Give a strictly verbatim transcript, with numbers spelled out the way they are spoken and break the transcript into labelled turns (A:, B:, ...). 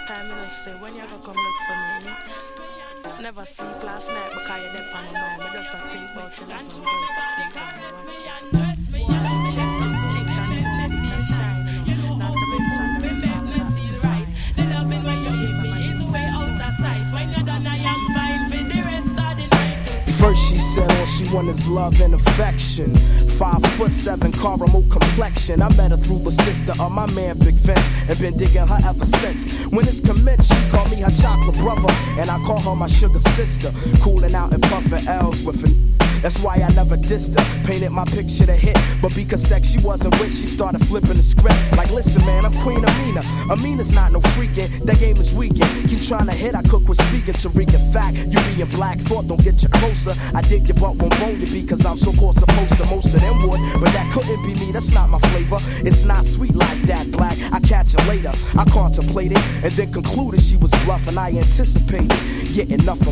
A: time, you know, say, when you gonna come look for me? Never sleep last night because you're dead on my mind. I just have think about you, I'm going to sleep on my mind. Just think and then feel shine. Not to mention the rest of that. The loving when you give me is way out of sight. When you're done, I am fine for the rest of the night.
B: First she said all she wanted is love and affection. Five foot seven, caramel complexion. I met her through the sister of my man Big Vince, and been digging her ever since. When it's commenced, she called me her chocolate brother, and I call her my sugar sister. Cooling out and puffing L's with an. That's why I never dissed her. Painted my picture to hit, but because sex she wasn't with, she started flipping the script. Like, listen, man, I'm Queen Amina. Amina's not no freaking. That game is weekend. Keep trying to hit, I cook with speaking to reek. In fact, you being black thought don't get you closer. I dig your butt, won't bone you because I'm so-called supposed to. Most of them would, but that couldn't be me. That's not my flavor. It's not sweet like that, black. I catch her later. I contemplated and then concluded she was bluffing. I anticipated getting enough